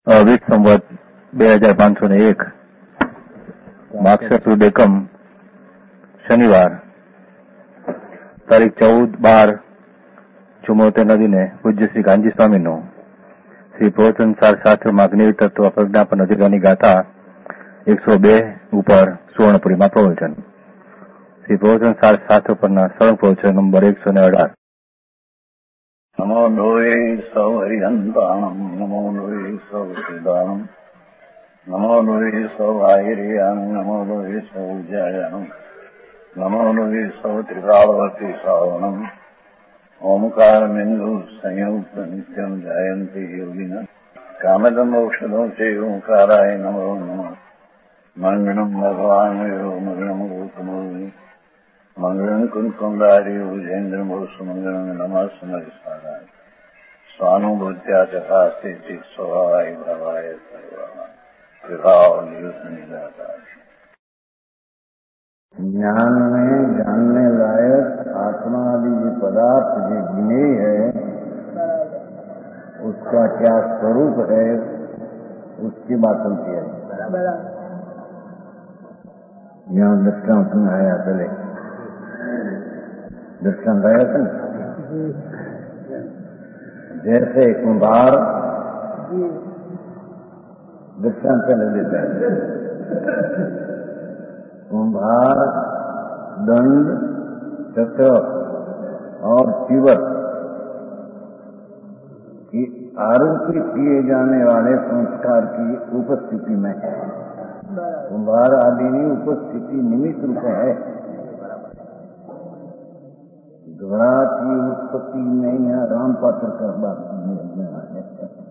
વિત સંવત 2501 માક્ષર સુદ એકમ શનિવાર તારીખ 14/12/74 નદીને પૂજ્ય શ્રી ગાંધી સ્વામીનું શ્રી પ્રવચન સાર શાસ્ત્રમાં અગ્નિ તત્વ પ્રજ્ઞા પર નજીકાની ગાથા 102 ઉપર સુવર્ણપુરીમાં પ્રવચન. શ્રી પ્રવચન સાર શાસ્ત્ર પરના સરળ પ્રવચન નંબર 118. નમો લોહે સૌ હરિહંતાણમ નમો લોહે સૌ સિદ્ધાણમ નમો લોહે સૌ આયર્યાન નમો લોહે સૌ જયાનમ નમો લોહે સૌ ત્રિકાળવતી શ્રાવણમ ઓમકારમિંદુ સંયુક્ત નિત્યમ જાયંતી યોગિના કામદમ ઔષધો છે ઓંકારાય નમો નમઃ. મંગળમ ભગવાન મંગળમ ગૌતમોની મંગળમ કુંકુંડારી ઉજેન્દ્રમો સુમંગળમ નમઃ સમરિસ્વારાય સ્વાનુભૂત્યા ચકાસ્તે ચિત સ્વભાવાય ભાવાય સર્વા વિભાવ નિયુત નિરાકાર. ज्ञान में जानने लायक आत्मा आदि ये पदार्थ जो गिने है उसका क्या स्वरूप है उसकी बात होती है. यहाँ दृष्टांत आया पहले दृष्टांत आया था जैसे कुंभार दृष्टांत पहले देता है. कुंभार दंड चक्र और चिवट की आरोपित किए जाने वाले संस्कार की उपस्थिति में कुंभार आदि की उपस्थिति निमित्त रूप है. घड़ा की उत्पत्ति में यहाँ राम पात्र का बात है.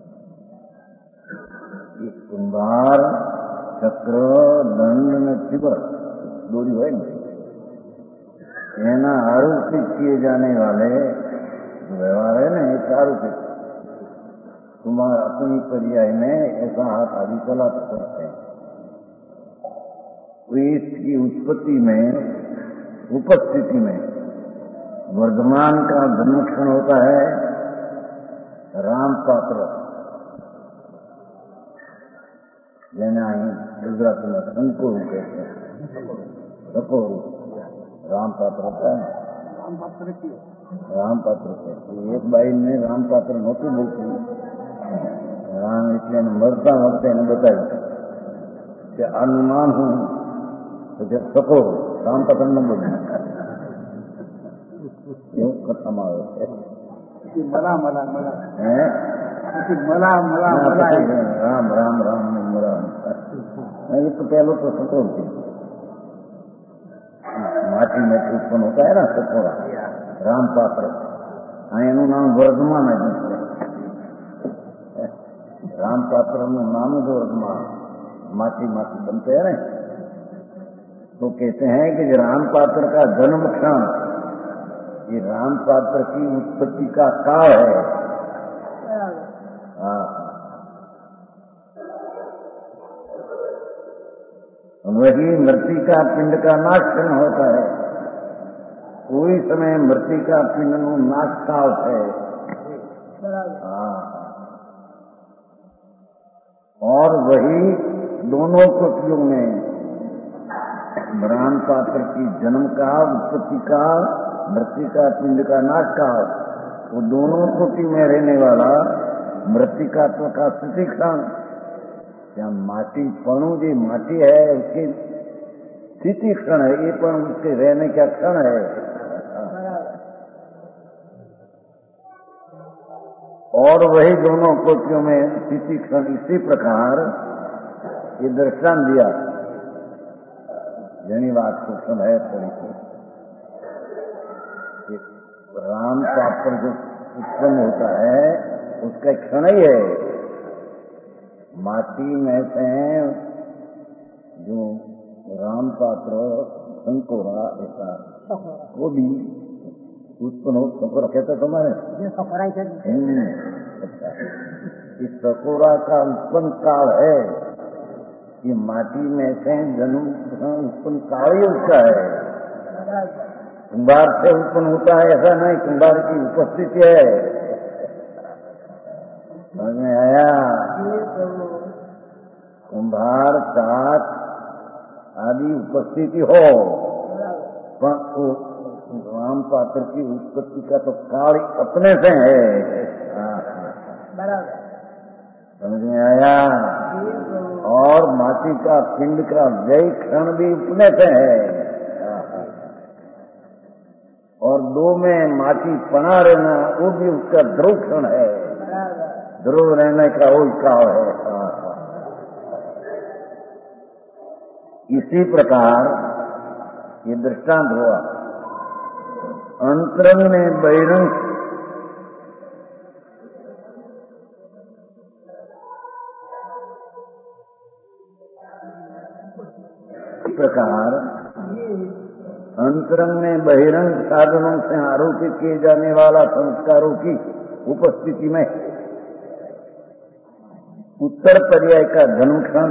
कुंभार चक्र दंड ने चिवट दोरी है ना एना आरोपित किए जाने वाले व्यवहार है ना एक आरोपित कुमार अपनी पर्याय में ऐसा हाथ आदि चला सकते हैं. इसकी उत्पत्ति में उपस्थिति में वर्धमान का जन्मक्षण होता है राम पात्र જેને ગુજરાતીમાં સંકોરું कहते हैं. सकोरू राम पात्र होता है. राम पात्र कहते. एक बाई ने राम पात्र नહોતું બોલતું રામ એટલે મરતા વખતે એને બતાવ્યું કે આનું નામ હું તો સકોરું રામ પાત્ર ન બોલ્યું એવું કથામાં આવે છે. मला मला मला मला मला राम राम राम ये तो पहले तो सकोर थी माटी में उत्पन्न होता है ना सकोरा राम पात्र एनु नाम वर्धमान है. राम पात्र नाम जो वर्धमान माटी माटी बनते हैं ना तो कहते हैं कि राम पात्र का जन्म क्षण ये राम पात्र की उत्पत्ति का काल है. वही मृतिका पिंड का नाश क्षण होता है. कोई समय मृतिका पिंड नो नाश काल है. और वही दोनों कोटियों में राम पात्र की जन्म का उत्पत्ति का मृतिका पिंड का नाश काल वो दोनों कोटि में रहने वाला मृतिकात्व का स्थिति क्षण क्या माटी पणु जो माटी है उसकी स्थिति क्षण है. ये पण उसके रहने का क्षण है. और वही दोनों कोटियों में स्थिति क्षण इसी प्रकार ये दृष्टांत दिया यानी बात को सुनाय तरीके राम पात्र जो उत्पन्न होता है उसका क्षण ही है. माटी में से जो राम पात्र संकोरा ऐसा वो भी उत्पन्न हो सकोरा कहते तुम्हारे अच्छा इस सकोरा का उत्पन्न काल है. ये माटी में से जन्म उत्पन्न काल ही उसका है. कुंभार से उत्पन्न होता है ऐसा नहीं. कुंभार की उपस्थिति है. समझ में आया. कुंभार चाक आदि उपस्थिति हो, पर राम पात्र की उत्पत्ति का तो काल अपने से है। समझ में आया? और माटी का पिंड का व्यय क्षण भी अपने से है। और दो में माटी पना रहना वो भी उसका ध्रुव क्षण है। ध्रुव रहने का वो काल है। इसी प्रकार ये दृष्टांत हुआ। अंतरंग में बहिरंग प्रकार अंतरंग में बहिरंग साधनों से आरोपित किए जाने वाला संस्कारों की उपस्थिति में उत्तर पर्याय का जन्म क्षण,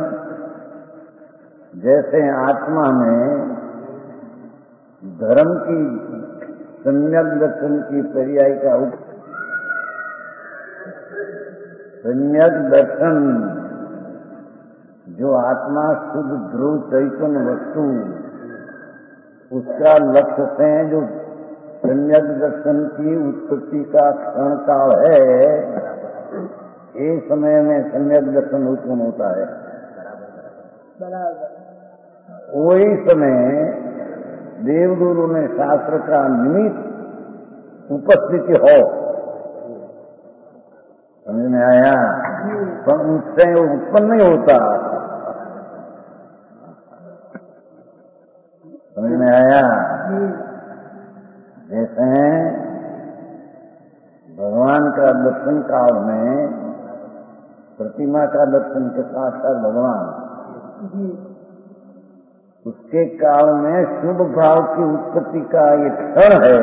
जैसे आत्मा में धर्म की सम्यक दर्शन की पर्याय का सम्यक दर्शन जो आत्मा शुद्ध ध्रुव चैतन्य वस्तु उसका लक्ष्य से जो सम्यक दर्शन की उत्पत्ति का क्षण काल है, इस समय में सम्यक दर्शन उत्पन्न होता है। वही समय देवगुरु ने शास्त्र का निमित्त उपस्थिति हो, समझ में आया? पर उससे उत्पन्न नहीं होता। समझ में आया? जैसे भगवान का दर्शन काल में प्रतिमा का दर्शन के साथ साथ भगवान, उसके काल में शुभ भाव की उत्पत्ति का ये क्षण है।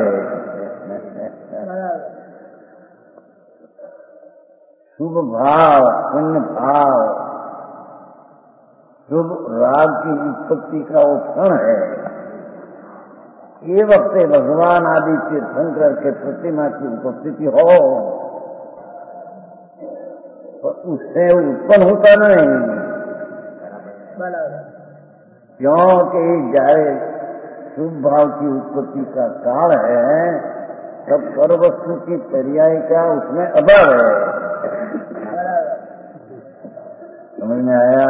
शुभ भाव, पुण्य भाव, शुभ राग की उत्पत्ति का वो क्षण है। ये वक्त भगवान आदि तीर्थंकर के प्रतिमा की उपस्थिति हो, तो उससे उत्पन्न होता नहीं। क्योंकि जाए शुभ भाव की उत्पत्ति का काल है, तब सर्वस्तु की पर्याय का उसमें अभाव है। समझ में आया?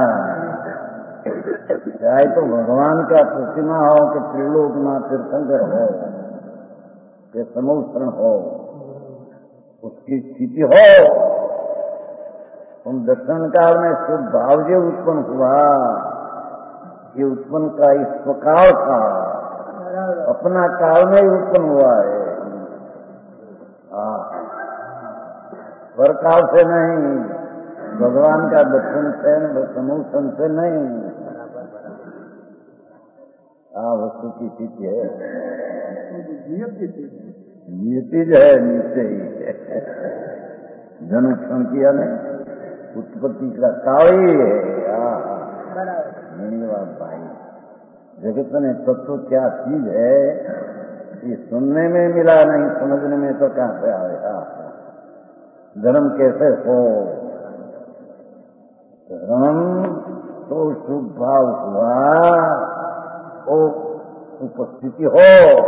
चाहे तो भगवान का प्रतिमा हो कि त्रिलोकनाथ तीर्थंकर हो कि समूह हो, उसकी स्थिति हो, उन दर्शन काल में शुभ भाव जो उत्पन्न हुआ, ये उत्पन्न का इस प्रकार था, अपना काल में ही उत्पन्न हुआ है। परकाल से नहीं, भगवान का दर्शन से समूह से नहीं। वस्तु की स्थिति है, नियति जो है नीचे ही है। जन्म क्षण किया नहीं, उत्पत्ति का काल ही है। धन्यवाद भाई। जगत में तत्व क्या चीज है, ये सुनने में मिला नहीं, समझने में तो कहां से आएगा। धर्म कैसे हो? धर्म तो शुभ भाव हुआ, वो उपस्थिति हो,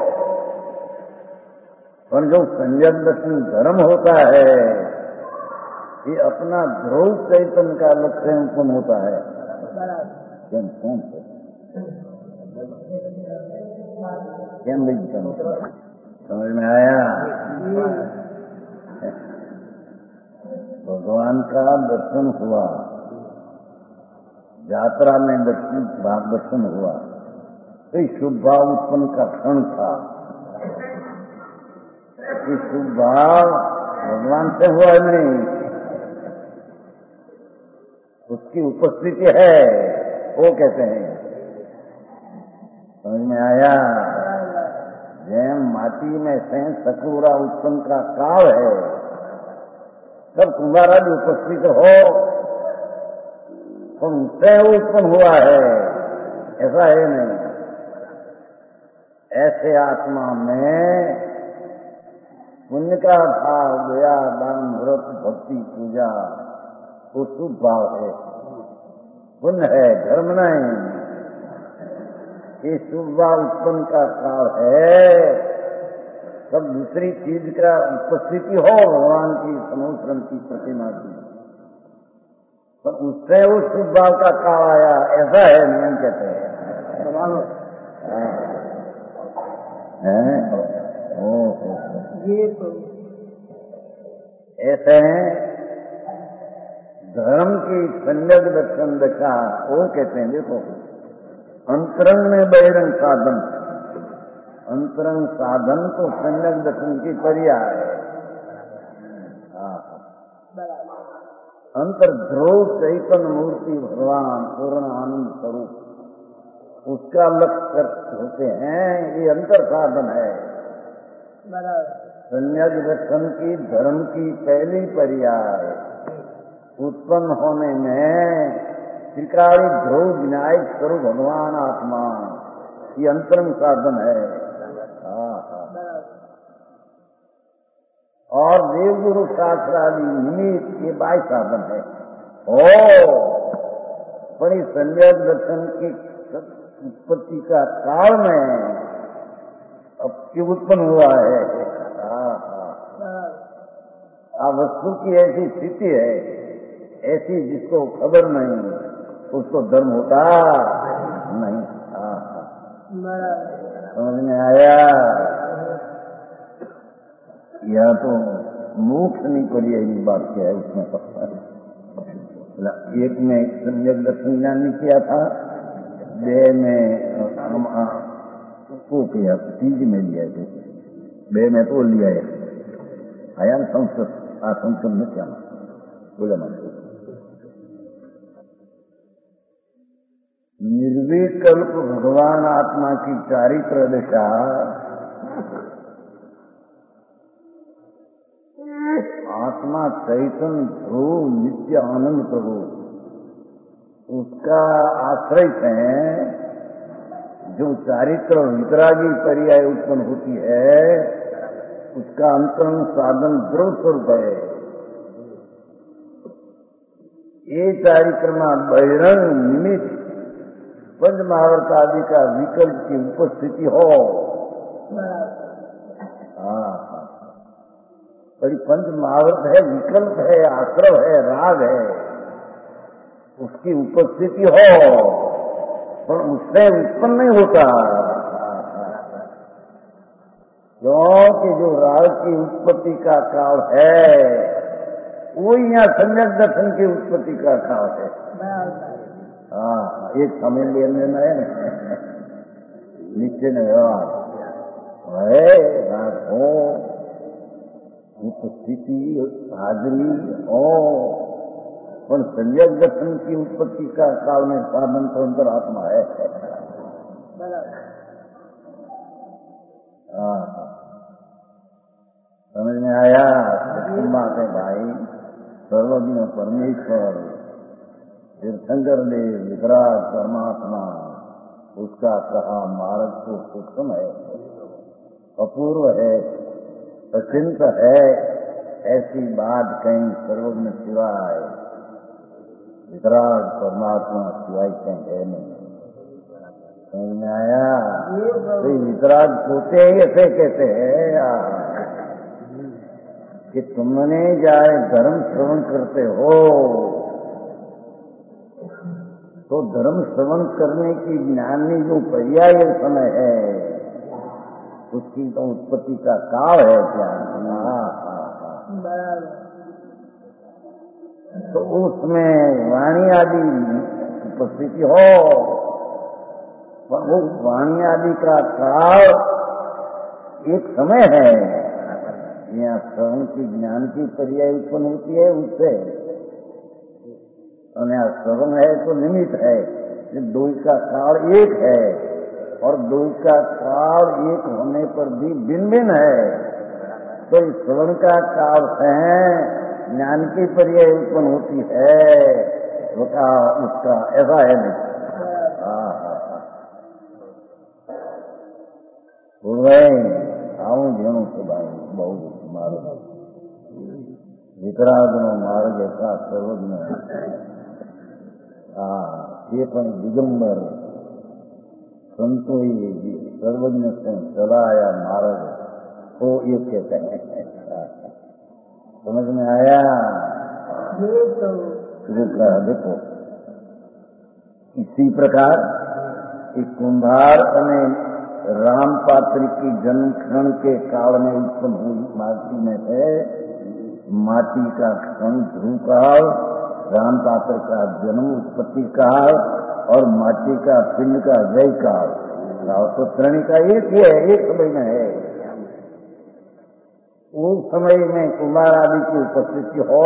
पर जो संयम दर्शन धर्म होता है, ये अपना ध्रुव चैतन्य का लक्ष्य उत्पन्न होता है। समझ में आया? भगवान का दर्शन हुआ, यात्रा में दर्शन हुआ, तो शुभ भाव उत्पन्न का क्षण था। ये शुभ भाव भगवान से हुआ नहीं, उसकी उपस्थिति है, वो कहते हैं। समझ में आया? जैन माटी में से सकुरा उत्पन्न का काल है, तब कुंभारा भी उपस्थित हो, तो उससे उत्पन्न हुआ है, ऐसा है नहीं। ऐसे आत्मा में पुण्य का भाव, दया, दान, व्रत, भक्ति, पूजा, वो शुभ भाव है। पुण्य है, धर्म नहीं। ये शुभ उत्पन्न का काल है। सब दूसरी चीज का उपस्थिति हो भगवान की समुद्रम की प्रतिमा की, तो उससे उस शुभ का काल आया, ऐसा है नियम कहते हैं। ये तो ऐसे धर्म की सम्यक दर्शन दशा वो कहते हैं। देखो, अंतरंग में बहिरंग साधन, अंतरंग साधन तो सम्यक दर्शन की पर्याय है। अंतर्ध्रुव चैतन्य मूर्ति भगवान पूर्ण आनंद स्वरूप, उसका लक्ष्य होते हैं। ये अंतर साधन है। सम्यक दर्शन की धर्म की पहली पर्याय उत्पन्न होने में त्रिकाली ध्रुव विनायक स्वरूप भगवान आत्मा, ये अंतरंग साधन है। और देवगुरु शास्त्रादि निमित्त ये बाह्य साधन है। बड़ी सम्यक दर्शन की उत्पत्ति का काल में अब क्यों उत्पन्न हुआ है। वस्तु की ऐसी स्थिति है, ऐसी जिसको खबर नहीं उसको धर्म होता नहीं। समझ में आया? यह तो मोक्ष नहीं पर्यायी बात क्या है उसमें पता है। एक में सम्यक दर्शन ज्ञान नहीं किया था, बे में को किया, तीज में लिया है, बे में तो लिया है। आया संस्कृत संस्कृत में क्या बोला मत। निर्विकल्प भगवान आत्मा की चारित्र दशा आत्मा चैतन्य ध्रुव नित्य आनंद प्रभु, उसका आश्रय है। जो चारित्र और वितरागी पर्याय उत्पन्न होती है उसका अंतरंग साधन ध्रुव स्वरूप है। ये चारित्रमा बहिरंग निमित्त पंच महावर्त आदि का विकल्प की उपस्थिति हो। बड़ी पंच महावर्त है, विकल्प है, आश्रव है, राग है, उसकी उपस्थिति हो, पर उससे उत्पन्न नहीं होता। क्योंकि जो राग की उत्पत्ति का काल है वो यहाँ सम्यक दर्शन की उत्पत्ति का काल है। एक समय लेना है निश्चय व्यवहार है, राग हो, उपस्थिति हाजरी हो, पर सम्यक दर्शन की उत्पत्ति का काल में साधन तो अंतरात्मा है। समझ में आया? बात है भाई। सर्वज्ञ परमेश्वर तीर्थंकर देव वितराग परमात्मा, उसका कहा मार्ग तो सूक्ष्म है, अपूर्व है, अचिंत है। ऐसी बात कहीं सर्वज्ञ सिवाय वितराग परमात्मा सिवाय कहीं है नहीं। समझ में आया? तो वितराग होते ही ऐसे कहते हैं कि तुमने जाए धर्म श्रवण करते हो तो धर्म श्रवण करने की ज्ञानी जो पर्याय समय है उसकी तो उत्पत्ति का काल है क्या? तो उसमें वाणी आदि उपस्थिति हो, पर वो वाणी आदि का काल एक समय है। यहाँ श्रवण की ज्ञान की पर्याय उत्पन्न होती है उससे, और यहाँ श्रवण है तो निमित्त है। दो का काल एक है और दो का काल एक होने पर भी भिन्न भिन्न है। तो इस श्रवण का काल है ज्ञान की पर्याय उत्पन्न होती है, उसका ऐसा है नहीं। આવું જેનું છે ભાઈ બહુ મારું વિતરાગનો માર્ગ એકા સર્વજ્ઞ ये पण दिगंबर संतोई सर्वज्ञ से चलाया मार्ग, वो ये कहते हैं। समझ में आया? देखो इसी प्रकार एक कुंभार अने राम पात्र की जन्म क्षण के काल में उत्पन्न हुई माटी में है। माटी का क्षण ध्रुव काल, राम पात्र का जन्म उत्पत्ति काल और माटी का पिंड का जय काल, तो त्रणी का एक ही है, एक समय में है। उस समय में कुमार आदि की उपस्थिति हो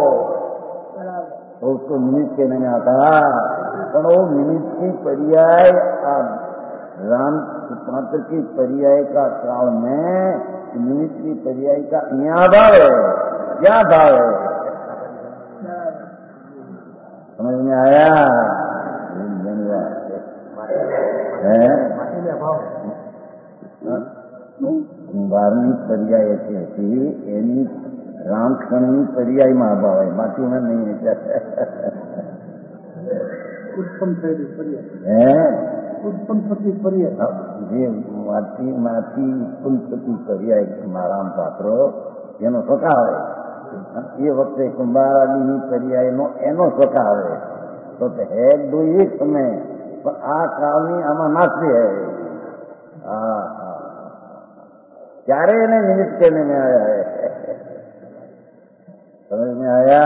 तो उसको निमित्त कहने में आता, पर वो निमित्त की पर्याय राम पात्र की पर्याय का काल में निमित्त की पर्याय का यहाँ भाव है, क्या भाव है? समझ में आया? बारहवीं पर्याय ऐसी હતી એની રામક્ષણની પર્યાયમાં અભાવ હોય, માટીમાં નહીં ઉત્પન્ન થયેલી પર્યાય, ઉત્પન્ન થતી પર્યાય, જે માટીમાંથી ઉત્પન્ન થતી પર્યાય રામ પાત્રો એનો સ્વભાવ એ વખતે કુંભારાદીની પર્યાયનો એનો સ્વભાવ તો હે દો એક સમય, પણ આ કાળની આમાં નાસ્તી હૈ। ત્યારે એને નિમિત્ત कहने में आया है। समझ में आया?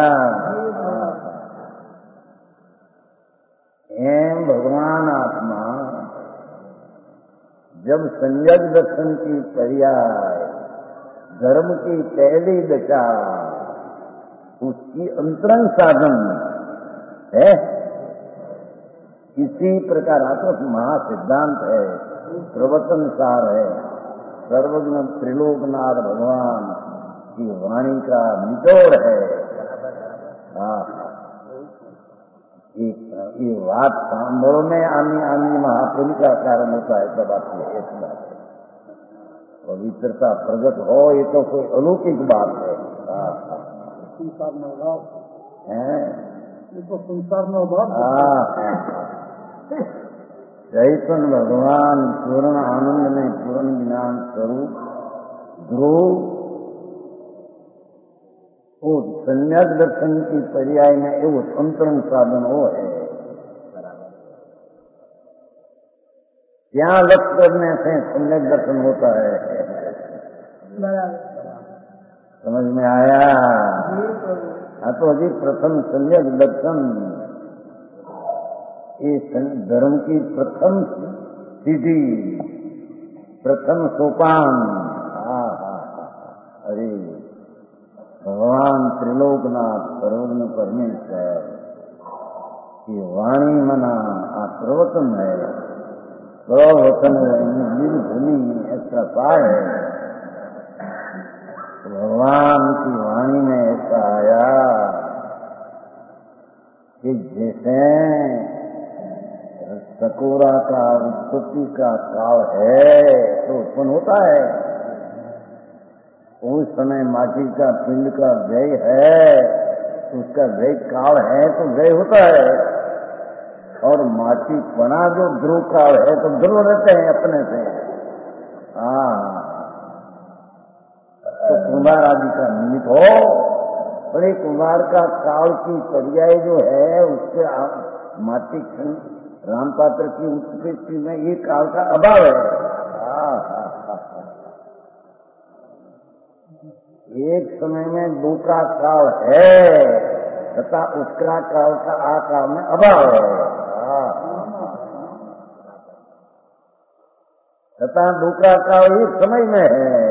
एम भगवान आत्मा जब संयग दर्शन की पर्याय धर्म की पहली दशा उसकी अंतरंग साधन है, इसी प्रकार आत्म महासिद्धांत है, प्रवचन सार है, सर्वज्ञ त्रिलोकनाथ भगवान की वाणी का निचोड़ है। ये बात सांभो में आनी महापुरुष का कारण होता है। सब आपकी एक बात पवित्रता प्रगट हो, ये तो कोई अलौकिक बात है। संसार में अभाव है, ये तो संसार में अभाव। चैतन्य भगवान पूर्ण आनंद में पूर्ण ज्ञान स्वरूप ध्रुव, वो संन्यास दर्शन की पर्याय में एवं अंतरंग साधन वो है। यहाँ लक्ष्य करने से संन्यास दर्शन होता है। समझ में आया? हाँ, तो अभी प्रथम संन्यास दर्शन ये धर्म की प्रथम सीढ़ी, प्रथम सोपान। अरे भगवान त्रिलोकनाथ सर्वज्ञ परमेश्वर की वाणी मना प्रवचन है, प्रवचन भूमि ऐसा सार है। भगवान की वाणी में ऐसा आया कि जैसे सकोरा का उत्पत्ति का काल है तो उत्पन्न होता है, उस समय माटी का पिंड का व्यय है, उसका व्यय काल है तो व्यय होता है, और माटी पना जो ध्रुव काल है तो ध्रुव रहते हैं अपने से। तो कुमार आदि का निमित्त हो, पर एक कुमार का काल की पर्याय जो है उसके माटी राम पात्र की उत्पत्ति में ये काल का अभाव है। एक समय में दो का काल है तथा उसका काल का आ काल में अभाव है, तथा दूसरा काल एक समय में है।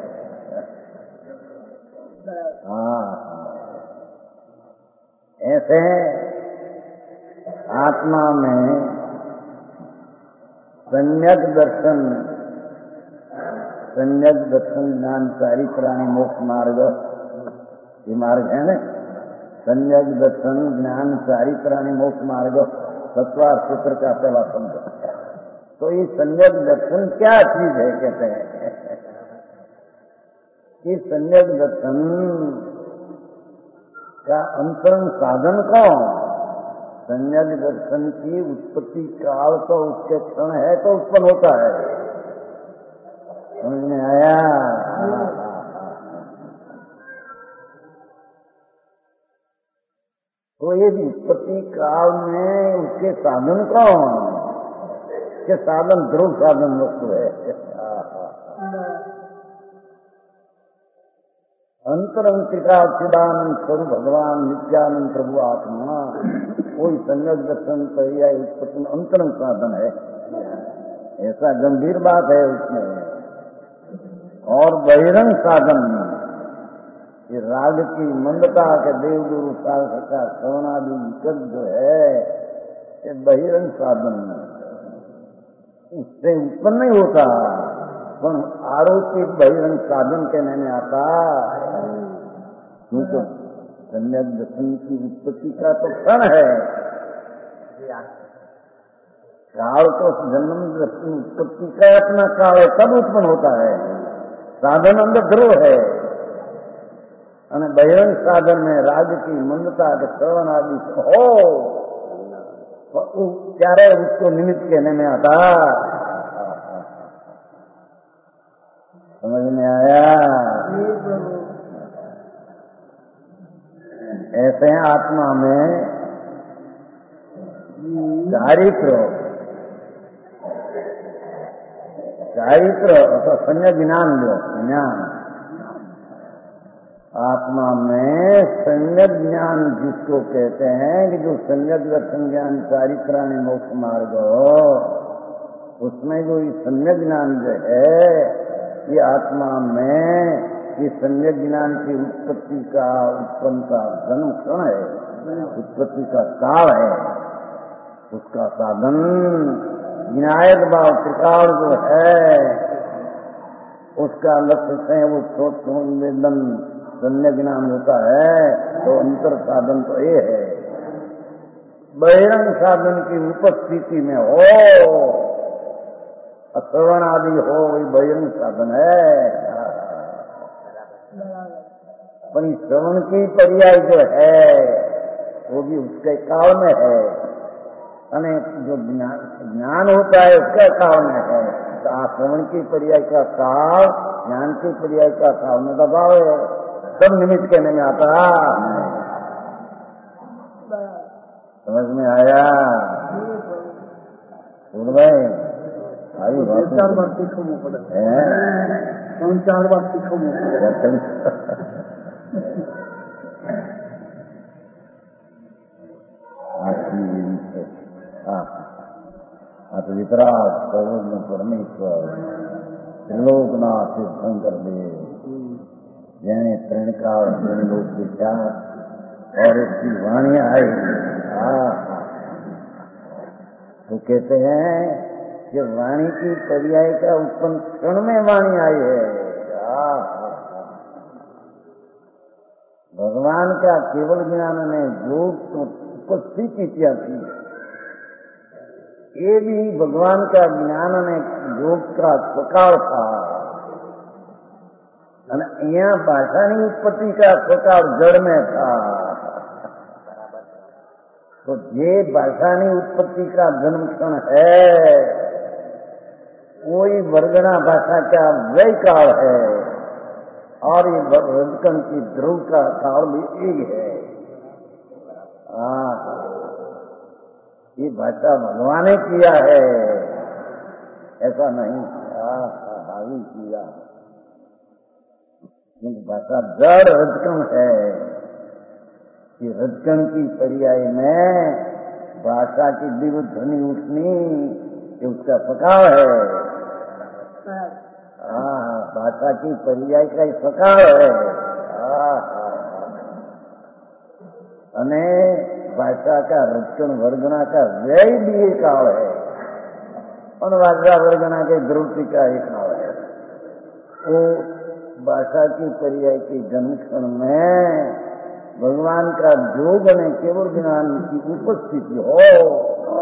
ऐसे आत्मा में सम्यक दर्शन ज्ञान चारित्राणि मोक्ष मार्ग, ये मार्ग है न, सम्यक दर्शन ज्ञान चारित्राणि मोक्ष मार्ग, सत्वार सूत्र का पहला शब्द। तो ये सम्यक दर्शन क्या चीज है कहते हैं? ये सम्यक दर्शन का अंतरंग साधन कौन? सम्यक दर्शन की उत्पत्ति काल तो उसके क्षण है तो उत्पन्न होता है। समझ में आया? तो ये उत्पत्ति काल में उसके साधन कौन? के साधन ध्रुव साधन वस्तु है। अंतरंतिका चिदानंद स्वरूप भगवान नित्यानंद प्रभु आत्मा कोई सम्यक दर्शन या उत्पत्ति में अंतरंग साधन है। ऐसा गंभीर बात है उसमें। और बहिरंग साधन ये राग की मंदता के देवगुरु शास्त्र का श्रवणादि विकट जो है ये बहिरंग साधन उससे उत्पन्न नहीं होता, पर आरोपित बहिरंग साधन कहने में आता। क्योंकि सम्यक दर्शन की उत्पत्ति का तो क्षण है, काल तो जन्म दर्शन उत्पत्ति का अपना काल है, तब उत्पन्न होता है। साधन अंदर ध्रुव है અને बहिरंग साधन में राग की मंदता के श्रवण आदि हो तो ત્યારે उसको निमित्त कहने में आता। समझ में आया? ऐसे आत्मा में चारित्र अथवा सम्यक ज्ञान लो। ज्ञान आत्मा में सम्यक ज्ञान जिसको कहते हैं कि जो सम्यक दर्शन ज्ञान चारित्राणि मोक्ष मार्ग उसमें जो ये सम्यक ज्ञान जो है ये आत्मा में ये सम्यक ज्ञान की उत्पत्ति का उत्पन्न का जन्म क्षण है, उत्पत्ति का काल है। उसका साधन विनायक भाव त्रिकाल जो है उसका लक्ष्य से वो वेदन सम्यक ज्ञान होता है। तो अंतर साधन तो ये है, बहिरंग साधन की उपस्थिति में हो श्रवण आदि हो वही बहिरंग साधन है। पर श्रवण की पर्याय जो है वो भी उसके काल में है, यानी जो ज्ञान होता है उसका काल में है। तो श्रवण की पर्याय का काल, ज्ञान की पर्याय का काल में दबाव है, सब निमित्त कहने में आता। समझ में आया? भाई आई बात 4 बार सीखो मुँह पड़े, 4 बार सीखो मुँह पड़े। तो वितराग सर्वज्ञ परमेश्वर त्रिलोकनाथ शंकर देव जैने प्रणकाल लोक विख्यात और उसकी वाणी आई। तो कहते हैं कि वाणी की पर्याय का उत्पन्न क्षण में वाणी आई है। भगवान का केवल ज्ञान में योग तो उपस्थिति क्या थी, ये भी भगवान का ज्ञान में योग का स्वकाल था। यहाँ भाषानी उत्पत्ति का स्वकाल जड़ में था। तो ये भाषानी उत्पत्ति का जन्म क्षण है, कोई वर्गणा भाषा का वही काल है और ये रजकन की ध्रुव का काल भी एक है। ये भाषा भगवान ने किया है, ऐसा नहीं हावी किया। क्योंकि भाषा जड़ रजकन है कि रजकन की पर्याय में भाषा की दिव्य ध्वनि उठनी ये उसका स्वकाल है। भाषा की पर्याय का ही स्वकाल है। अने भाषा का रचन वर्गना का व्यय भी एक काल है और भाषा वर्गना के ध्रुवति का एक काल है। वो भाषा की पर्याय के जन्म क्षण में भगवान का योग ने केवल ज्ञान की उपस्थिति हो,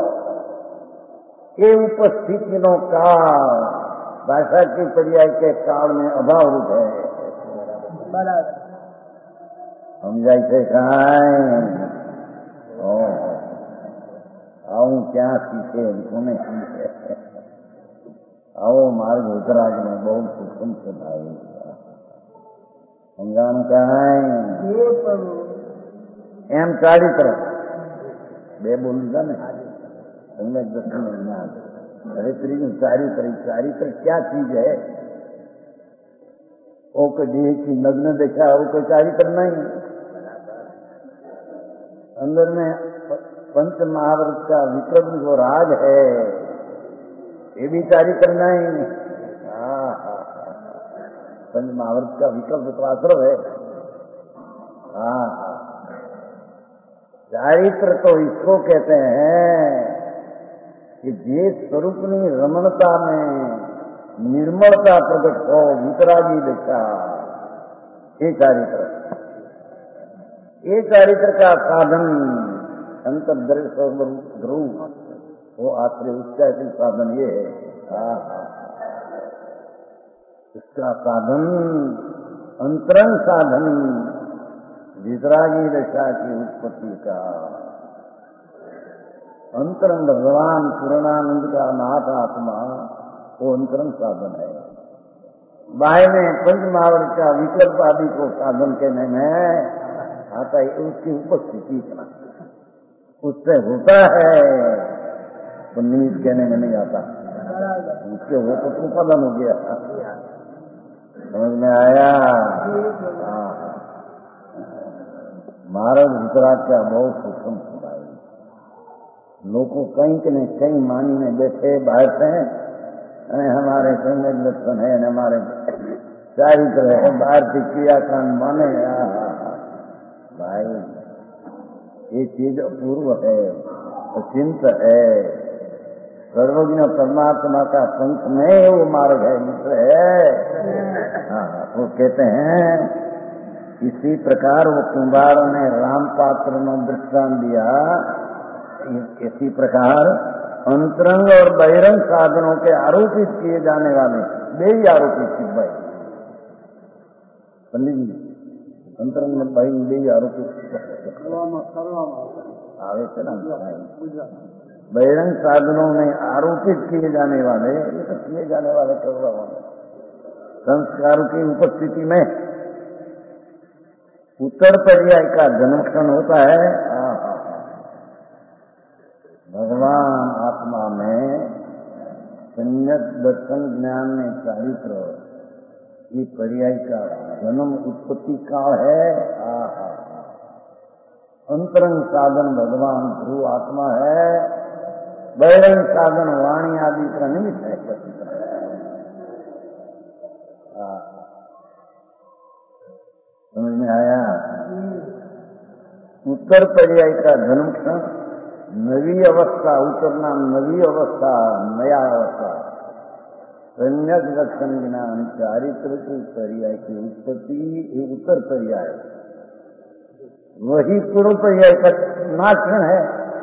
ये उपस्थिति नो काल भाषा की पर्याय के काल में अभाव रूप है। समझाई थे આવું ક્યાં શીખે કોને શીખે આવો માર્ગ વિતરાગને બહુ સૂક્ષ્મ છે ભાઈ સમજાણું કાંઈ એમ ચારિત્ર બે બોલું છે ને તમને દર્શન જ્ઞાન હવે ત્રીજું ચારિત્ર चारित्र क्या चीज है वो कोई देह की नग्न देखा वो कोई चारित्र नहीं अंदर में पंच महावृत का विक्रम जो राग है ये भी चारित्र नहीं पंच महावृत का विकल्प तो आश्रव है चारित्र तो इसको कहते हैं कि जे स्वरूपनी रमणता में निर्मलता प्रकट हो वितरागी दशा ये चारित्र का साधन अंतर्द्रव्य ध्रुव वो आश्रय उसका साधन ये है इसका साधन अंतरंग साधन वितरागी दशा की उत्पत्ति का अंतरंग भगवान पूर्णानंद का नाथ आत्मा वो अंतरंग साधन है बाह्य में पंच महावृत का विकल्प आदि को साधन कहने में आता है उसकी उपस्थिति इतना उससे होता है तो निमित्त कहने में नहीं आता उसके हो तो उपादान हो गया समझ में आया महाराज वितराग का बहुत सूक्ष्म सुनाई लोगों कहीं के नहीं कहीं मानी में बैठे बाहर से अरे हमारे संगत दर्शन है हमारे चारित्र है बाहर से क्रियाकांड माने भाई ये चीज अपूर्व है अचिंत है सर्वज्ञ परमात्मा का पंथ में वो मार्ग है मित्र है वो कहते हैं इसी प्रकार वो कुंभार ने राम पात्र में दृष्टांत दिया इसी प्रकार अंतरंग और बहिरंग साधनों के आरोपित किए जाने वाले वे ही आरोपित थी भाई पंडित जी अंतरंग में बहिरंग वे ही आरोपित आवे थे ना बहिरंग साधनों में आरोपित किए जाने वाले ये तो किए जाने वाले करवा वाले संस्कारों की उपस्थिति में उत्तर पर्याय का जन्म क्षण होता है भगवान आत्मा में सम्यक दर्शन ज्ञान में चारित्र ये पर्याय का जन्म उत्पत्ति काल है अंतरंग साधन भगवान ध्रुव आत्मा है बहिरंग साधन वाणी आदि का निमित्त है समझ में आया उत्तर पर्याय का जन्म क्षण नवी अवस्था उतरना नवी अवस्था नया अवस्था सम्यक दर्शन ज्ञान चारित्र के पर्याय की उत्पत्ति एक उत्तर पर्याय वही पूर्व पर्याय का नाक्षण है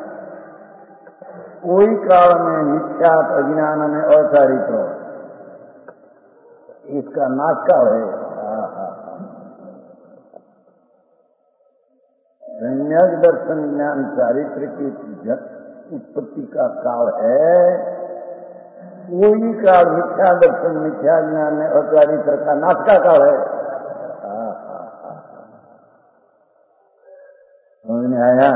कोई काल में मिथ्यात अज्ञान में अचारित्र इसका नाश काल है सम्यक दर्शन ज्ञान चारित्र की उत्पत्ति का काल है कोई काल मिथ्या दर्शन मिथ्या ज्ञान में अचारित्र का नाश का काल है समझ में आया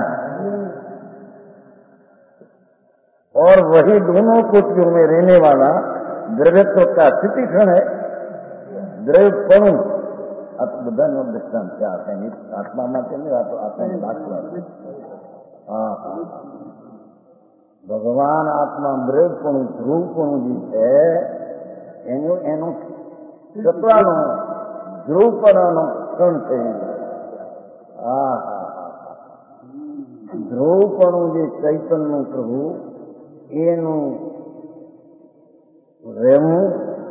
और वही दोनों कोटियों में रहने वाला द्रव्यत्व का स्थिति क्षण है द्रव्यपणु आप बधाનો दृष्टांत क्या आते हैं आत्मा माते नहीं आते हैं दाखला भगवान आत्मा द्रव्यपणु ધ્રુવપણુ जी है એનું સત્વાનો ધ્રુવપણાનો ક્ષણ છે ધ્રુવપણું જે ચૈતન્યનું પ્રભુ એનું રહેવું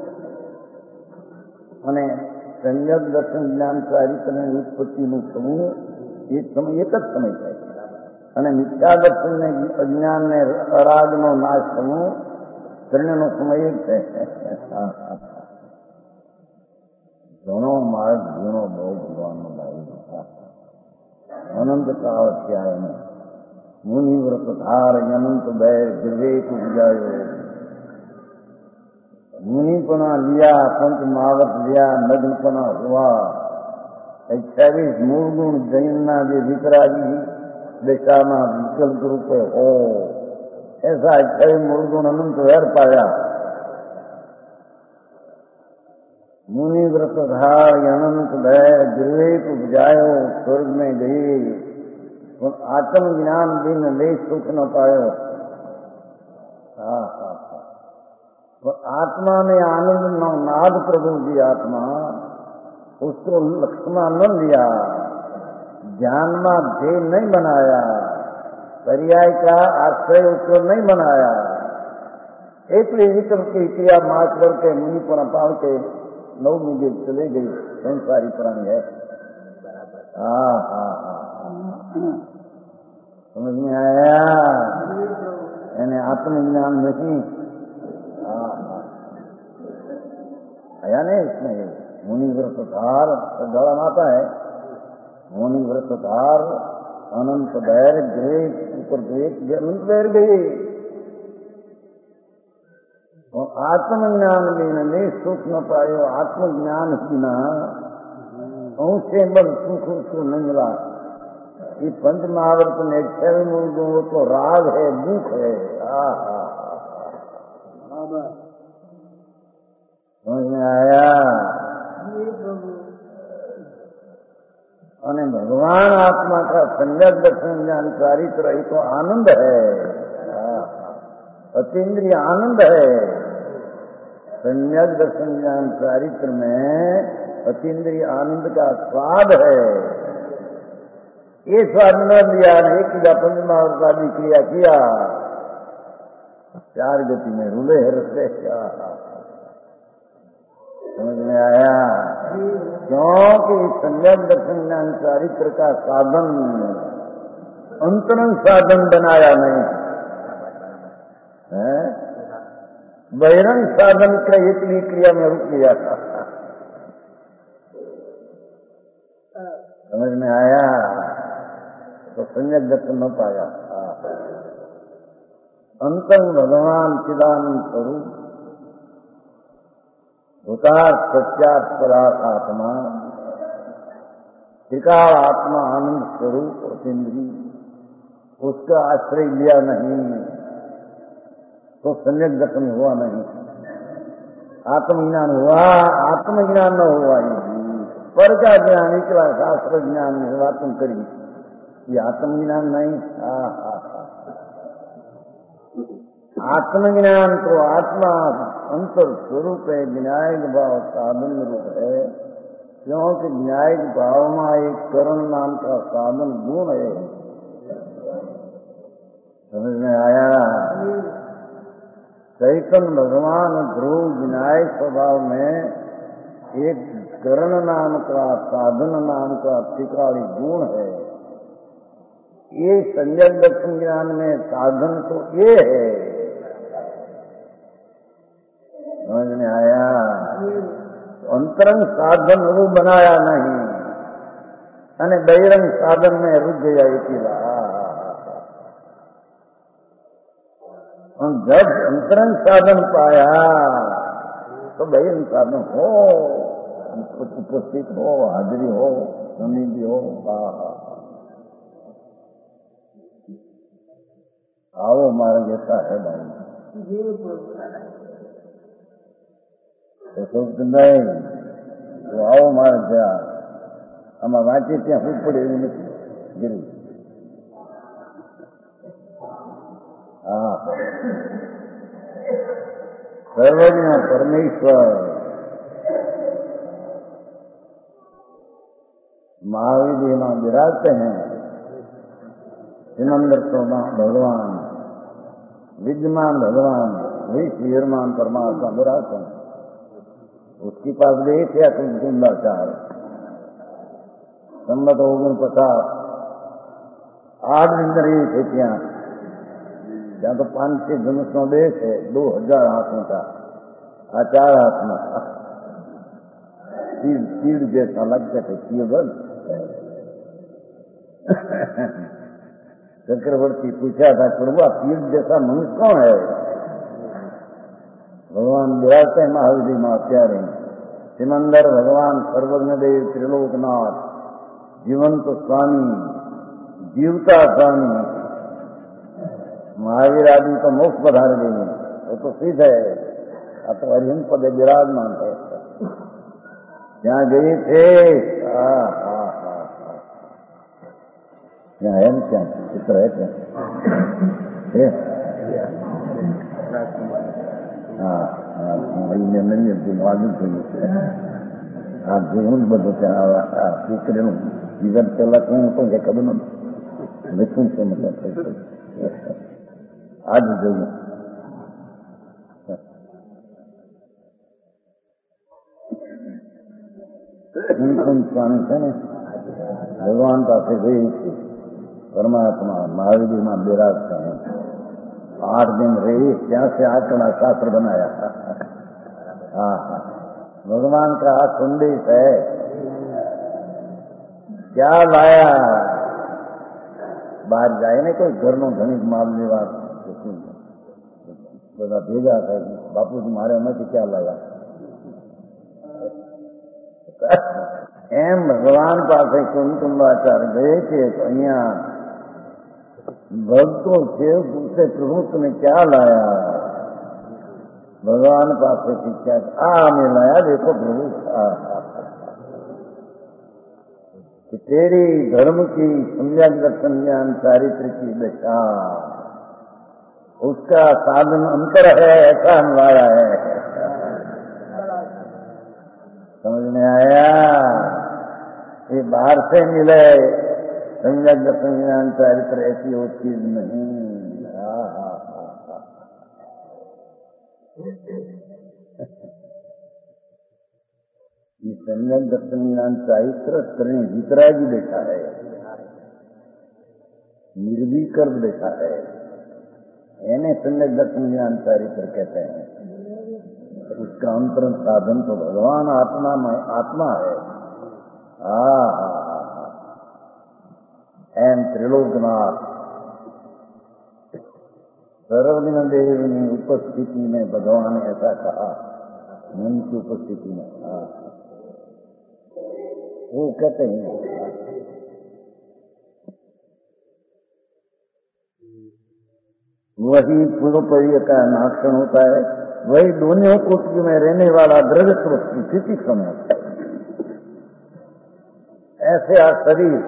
અને सम्यक दर्शन ज्ञान चारित्रની उत्पत्तिનું થવું એક સમય એક જ સમય થાય અને મિથ્યા દર્શનને અજ્ઞાનને અરાગનો નાશ થવું ત્રણેયનો સમય એક છે ઘણો માર્ગ ઘણો બહુ ભગવાનનો લાવી અનંત કાળ થયા એને मुनि व्रत धार अनंत भय विवेक उपजायो। मुनिपना लिया, पंच महावत लिया, नग्नपना हुआ। 26 मूल गुण जैनना जे वितरागी दिशा विकल्प रूपे हो, ऐसा 28 मूल गुण अनंत वैर पाया। मुनि व्रत धार अनंत भय विवेक उपजायो, स्वर्ग में गई आत्म ज्ञान बिन ले सुख न पायो। तो आत्मा ने आनंद नाद प्रभु की आत्मा, उसको लक्ष्मण न लिया, ज्ञान में ध्येय नहीं बनाया, पर्याय का आश्रय उसको नहीं बनाया। एक विकल्प की क्रिया मार करके मुनि पर पाल के नौ मुझे चले गई संसारी प्राणी है। समझ में आया? यानी आत्मज्ञान नहीं आया नहीं इसमें। मुनि व्रतधार गला आता है, मुनि व्रतधार अनंत बैर ग्रेक ऊपर ग्रेक अनंत बैर गई। और आत्मज्ञान बिना सुख न पायो, आत्मज्ञान बिना उनसे बल सुख उसको नहीं मिला। ये पंच महाव्रत में 6 मूल गुण तो राग है, दुख है। समझ में आया? और भगवान आत्मा का सम्यक दर्शन ज्ञान चारित्र ही तो आनंद है, अतीन्द्रिय आनंद है। सम्यक दर्शन ज्ञान चारित्र में अतीन्द्रिय आनंद का स्वाद है। ये स्वाद न लिया, एक पंचमहावृत क्रिया किया, 4 गति में रूले हरते। समझ में आया? क्योंकि सम्यक दर्शन ज्ञान चारित्र का साधन अंतरंग साधन बनाया नहीं है, बहिरंग साधन का इतनी क्रिया में रुक लिया था। समझ में आया? तो सम्यक दर्शन न पाया। अंतरंग भगवान चिदानंद स्वरूप, भूतार्थ सत्यार्थ पदार्थ आत्मा, त्रिकाल आत्मा आनंद स्वरूप अतीन्द्रिय, उसका आश्रय लिया नहीं तो सम्यक दर्शन हुआ नहीं। आत्मज्ञान हुआ, आत्मज्ञान न हुआ। पर का ज्ञान निकला, शास्त्र ज्ञान निर्वाचन करी, ये आत्मज्ञान नहीं। आत्मज्ञान तो आत्मा अंतर स्वरूप है, विनायक भाव साधन रूप है। क्योंकि विनायक भाव में एक करण नाम का साधन गुण है। समझ में आया? चैतन्य भगवान ध्रुव विनायक स्वभाव में एक करण नाम का साधन नाम का त्रिकाली गुण है। ये सम्यक दर्शन ज्ञान में साधन तो ये है। समझ में आया? अंतरंग साधन वो बनाया नहीं, અને बहिरंग साधन में रुक गया अकेला। जब अंतरंग साधन पाया तो बहिरंग साधन हो, उपस्थित हो, हाजिरी हो, समिति हो। आओ मारा जैसा है भाई, तो सोचते नहीं तो आओ मारे क्या आमा वांચી ત્યાં હું પડે એવું નથી ગીરું। सर्वज्ञ परमेश्वर महावीर में विराजते हैं। हिमंदर भगवान, विद्यमान भगवान, वही श्रीमान परमात्मा विराजते हैं। उसके पास गए थे कुंडाचार, संबत 49 8 दिन रही थे ત્યાં तो 500 धनुष नो देश है, 2000 हाथों का, 4 हाथ में तीर जैसा लगते थे, चक्रवर्ती पूछा था, प्रभु आप तीर्थ जैसा मनुष्य कौन है? भगवान विराजते हैं महावीर जी महात्यारे सिमंदर भगवान सर्वज्ञ देव त्रिलोकनाथ जीवंत स्वामी जीवता स्वामी महावीर आदि तो मोक्ष पधार देंगे, वो तो सिद्ध है। अब तो हरिहन पद विराजमान है। यहाँ गए थे यहाँ है क्या चित्र है क्या? मालूम थी आप जीवन बदलते जीवन पहला कौन क्या कदम मिथुन से मतलब आज जो स्वामी છે ને ભગવાન પાસે ગઈ છે પરમાત્મા મહાવીર जी માં બિરાજતા हैं। 8 दिन रही, ત્યાં से आचरण शास्त्र बनाया। हाँ भगवान का संदेश है। क्या लाया? બહાર જાય ને કોઈ ઘરનો ધનિક માલ લેવા બધા ભેગા થાય, બાપુજી મારે એમાંથી ક્યાં લાવ્યા? એમ ભગવાન પાસે કુંકુંભાચાર્ય ગયે છે તો અહીંયા ભક્તો છે પૂછે પ્રભુ તમે ક્યાં લાયા? ભગવાન પાસેથી ક્યાં? मैं लाया देखो प्रभु कि तेरी धर्म की सम्यक दर्शन ज्ञान चारित्र की दशा उसका साधन अंतर है, ऐसा हम लाया है। समझ में आया? ये बाहर से मिले सम्यक दर्शन ज्ञान चारित्र ऐसी वो चीज नहीं। ये सम्यक दर्शन ज्ञान चारित्र करने वितरागी देखा है, निर्विकल्प देखा है, यानी सम्यक दर्शन ज्ञान चारित्र कहते हैं। उसका अंतरंग साधन तो भगवान आत्मा है। एम त्रिलोकनाथ सर्वज्ञ देव ने उपस्थिति में भगवान ने ऐसा कहा, मन की उपस्थिति में। वो कहते हैं वही पूर्वपर्य का नाक्षण होता है, वही दोनों कोटि में रहने वाला द्रव्यत्व की स्थिति समय ऐसे आ शरीर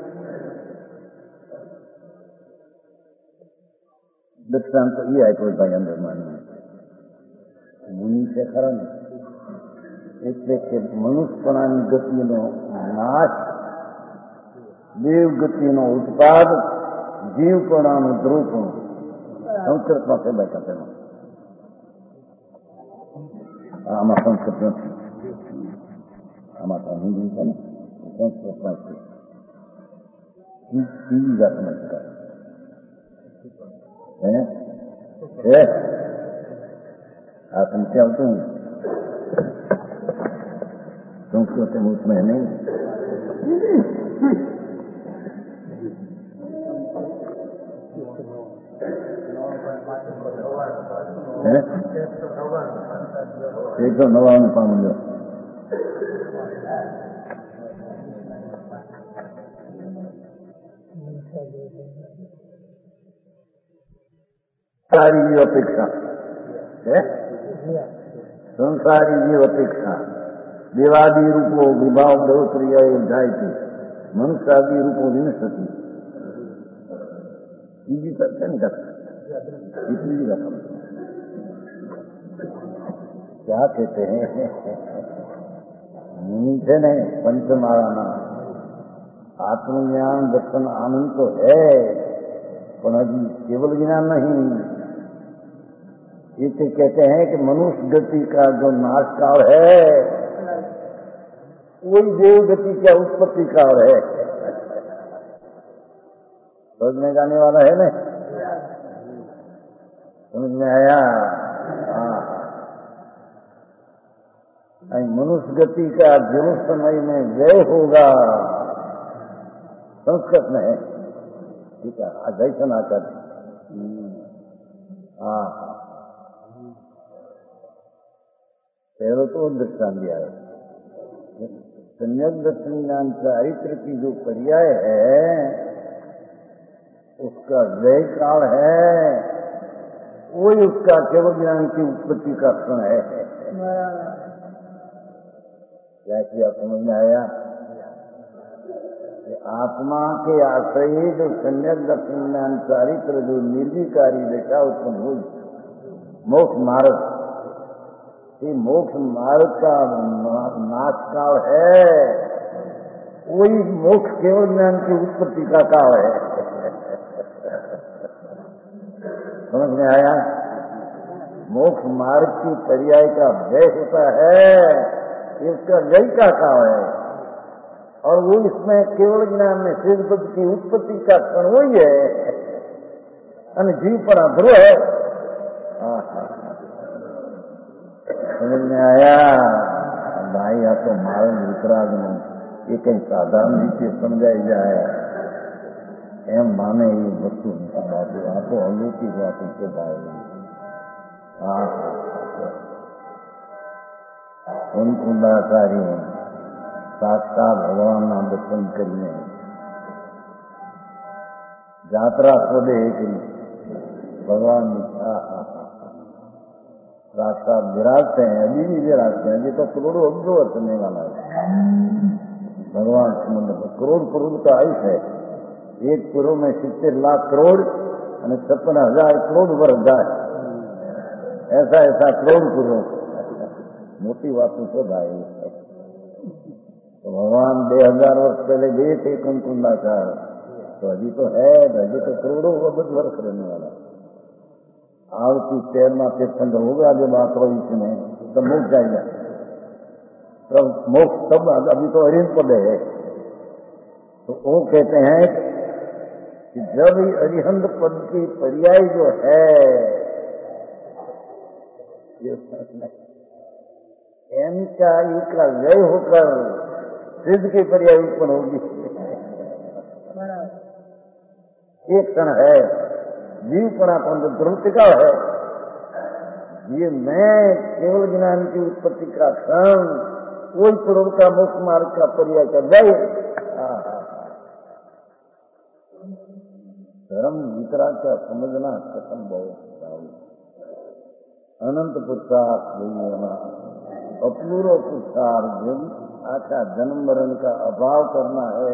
दृष्टांत तो ये है कोई भाई अंदर मानना मुनि से खरा नहीं। એટલે કે મનુષ્યપણાની ગતિનો નાશ, દેવ ગતિનો ઉત્પાદ, જીવપણાનું ધ્રુવપણું સંસ્કૃતમાં છે બેઠા તેમાં આમાં સંસ્કૃત નથી, આમાં તો હિન્દી છે ને સંસ્કૃતમાં છે સીધી જાતમાં શીખાય આ તમને આવતું संस्कृत उसमें नहीं। एक तो 99 पाऊंगा संसारी जीव अपेक्षा संसारी जीव अपेक्षा देवादि रूपो विभाव देवक्रिया जायती मनुष्यादि रूपो विनशति बीजी करते नहीं करता इतनी रकम क्या कहते हैं मुनि ने पंचमाला आत्मज्ञान दर्शन आनंद तो है पर अभी केवल ज्ञान नहीं। इसे कहते हैं कि मनुष्य गति का जो नाश काल है वही देव गति का उत्पत्ति काल है। समझने जाने वाला है ना? समझ में आया? मनुष्य गति का जो समय में व्यय होगा संस्कृत में है ठीक है, जैसन आकर हाँ पहले तो दृष्टान दिया है। सम्यक दर्शन ज्ञान चारित्र की जो पर्याय है उसका व्यय काल है, वही उसका केवल ज्ञान की उत्पत्ति का क्षण है। क्या किया समझ में आया? आत्मा के आश्रय जो सम्यक दर्शन ज्ञान चारित्र जो निर्विकारी दशा उत्पन्न हुई मोक्ष मार्ग, ये मोक्ष मार्ग का नाश काल है, वही मोक्ष केवल ज्ञान की उत्पत्ति का काल है। समझ में आया? मोक्ष मार्ग की पर्याय का व्यय होता है, इसका व्यय का काल है, और वो इसमें केवल ज्ञान में शेष पद की उत्पत्ति का क्षण वही है, અને जीव पर ध्रुव है। समझ में आया? भाई आ तो मारे वितराग નું એ કઈ સાધારણ રીતે સમજાઈ જાય એમ માને એ વસ્તુ નથી બાજુ, આ તો અલૌકિક વાત છે ભાઈ। કુંદાચારી સાક્ષાત ભગવાનના દર્શન કરીને જાત્રા સ્વદે કરી ભગવાનની साक्षात विराजते हैं, अभी भी विराजते हैं। ये तो करोड़ों अब्दों वर्षने वाला है भगवान संबंध। करोड़ करोड़ का आयुष है, एक करोड़ में 70 लाख करोड़ और 56,000 करोड़ वर्ष जाए, ऐसा ऐसा करोड़ करोड़ मोटी बात तो भाई। तो भगवान 2000 वर्ष पहले गए थे कुंकुंडाचार, तो अभी तो है, अभी तो करोड़ों अबध वर्ष रहने वाला। आवती 13वां तीर्थंकर होगा जब आक्रोश में तब मोक्ष जाएगा, तब मोक्ष तब अभी तो अरिहंत पद है। तो वो कहते हैं कि जब अरिहंत पद की पर्याय जो है एम का ई का व्यय होकर सिद्ध की पर्याय उत्पन्न होगी। एक क्षण है जीवपणापन जो ध्रुवतिका है, ये मैं केवल ज्ञान की उत्पत्ति का क्षण, कोई पूर्व का मोक्ष मार्ग का पर्याय का व्यय। धर्म वितरा का समझना असंभव, अनंत पुरुषार्थ अपूर्व पुरुषार्थ आखा जन्म मरण का अभाव करना है।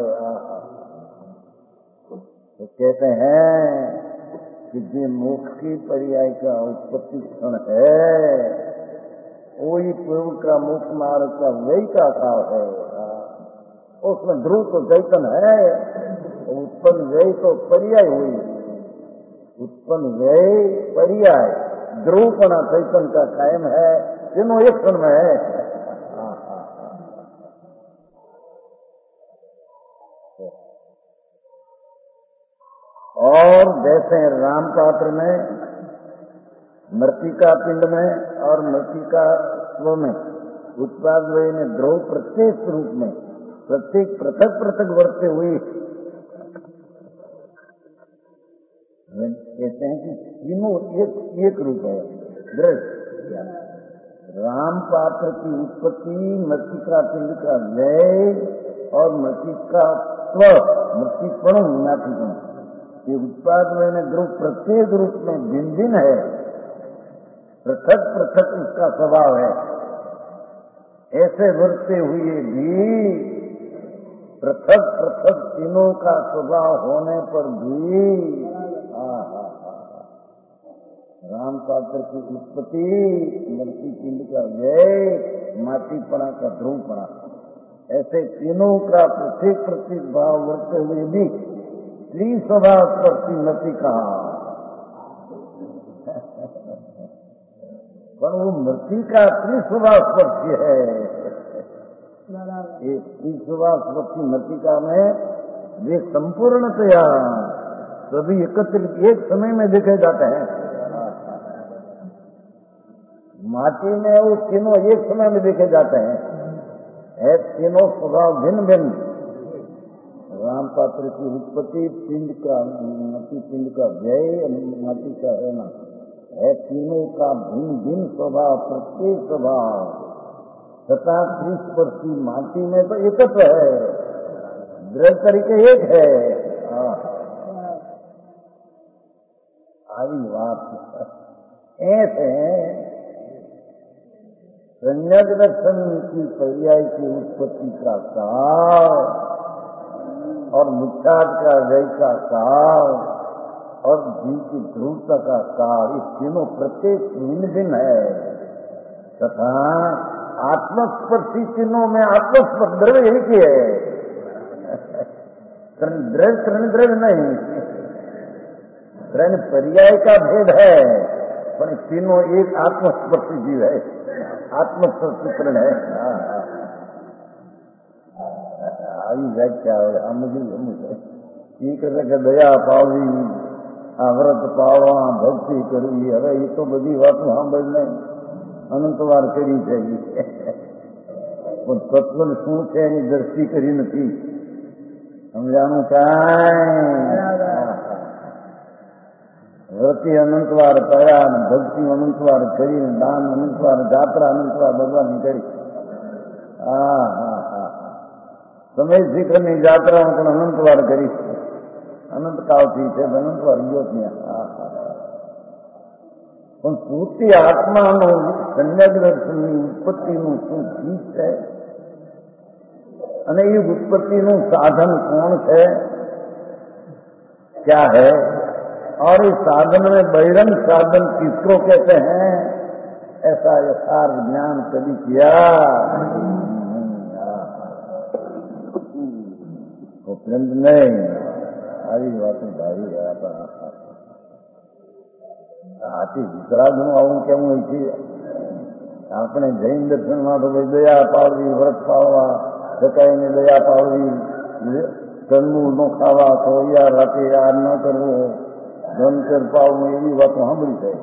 तो कहते हैं कि जो मोक्ष की पर्याय का उत्पत्ति क्षण है, वही पूर्व का मोक्ष मार्ग का व्यय का काल है। उसमें ध्रुव तो चैतन है, उत्पन्न व्यय तो पर्याय हुई, उत्पन्न व्यय पर्याय, ध्रुवपना चैतन का कायम है, तीनों एक क्षण में है। और जैसे राम पात्र में मृतिका पिंड में और मृतिका स्व में उत्पाद वय में ध्रुव प्रत्येक रूप में प्रत्येक पृथक पृथक वर्तते हुए कहते हैं कि तीनों एक रूप है। दृश्य राम पात्र की उत्पत्ति, मृतिका पिंड का व्यय और मृतिका स्व मृतिकण नाथिकण, ये उत्पाद में ध्रुव प्रत्येक रूप में भिन्न भिन्न है, पृथक पृथक उसका स्वभाव है। ऐसे वर्तते हुए भी पृथक पृथक तीनों का स्वभाव होने पर भी राम पात्र की उत्पत्ति, मृत्यु पिंड का व्यय, माटीपना का ध्रुवपना, ऐसे तीनों का प्रत्येक प्रत्येक भाव वर्तते हुए भी त्रिस्वभाव स्पर्शी मृति कहा। पर वो मृति का त्रिस्वभाव स्पर्शी है। एक त्रिस्वभाव स्पर्शी मृतिका में वे संपूर्णतया सभी एकत्रित एक समय में देखे जाते हैं। माटी में वो तीनों एक समय में देखे जाते हैं। तीनों स्वभाव भिन्न भिन्न, राम पात्र की उत्पत्ति, पिंड का मति, पिंड का व्यय, मति का रहना है। तीनों का भिन्न भिन्न स्वभाव, प्रत्येक स्वभाव तथा त्रिस्पर्शी माटी में तो एकत्र है, द्रव्य तरीके एक है। आई बात ऐसे संयग दर्शन की पर्याय की उत्पत्ति का काल और मिथ्याद का व्यय का काल और जीव की ध्रुवता का काल, इस तीनों प्रत्येक भिन्न भिन्न है तथा आत्मस्पर्शी चिन्हों में आत्मस्पर्श द्रव्य एक ही है, द्रव्य नहीं, त्रैन पर्याय का भेद है, पर तीनों एक आत्मस्पर्शी जीव है, आत्मस्पर्शी त्रैन है। આવી વ્યાખ્યા હોય સમજી કે દયા પાવવી, આ વ્રત પાવવા, ભક્તિ કરવી, હવે એ તો બધી વાતો સાંભળીને અનંતવાર કરી છે, પણ તત્વ શું છે એની દ્રષ્ટિ કરી નથી, સમજાનું કાંઈ। વ્રતિ અનંતવાર કર્યા, ભક્તિ અનંતવાર કરી, દાન અનંતવાર, જાત્રા અનંતવાર ભગવાન કરી। સમય શિખરની જાત્રાઓ પણ અનંતવાર કરી, અનંતકાળથી છે, અનંતવાર ગયો ત્યાં। પણ પૂર્તિ આત્માનું સંયગ દર્શનની ઉત્પત્તિનું શું ચીજ છે અને એ उत्पत्तिનું साधन कौन है, क्या है, और इस साधन में बहिरंग साधन किसको कहते हैं, ऐसा यथार्थ ज्ञान कभी किया तो प्रेम नहीं। આવી વાતો ભારી આથી વિતરાગનું આવું કેવું હોય છે, આપણે જૈન દર્શનમાં તો ભાઈ દયા પાડવી, વ્રત પાડવા, છતાંય દયા પાડવી, તનનું ન ખાવા, સોયા રાતે આ ન કરવો, ધનકર પાવવું, એવી વાતો સાંભળી જાય।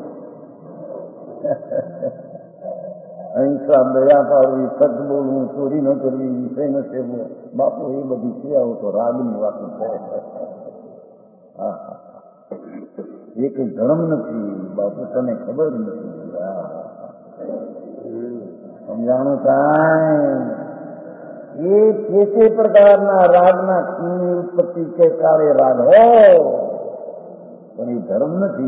અહિંસા, દયા પાડવી, સત બોલવું, ચોરી ન કરવી, વિષય ન સેવવો, બાપુ એ બધી ક્રિયાઓ તો રાગની વાતો છે। એ કઈ ધર્મ નથી બાપુ, તને ખબર નથી, સમજાણું કાંઈ। એ તે પ્રકારના રાગના ની ઉત્પત્તિ કે કાળે રાગ હો, પણ એ ધર્મ નથી।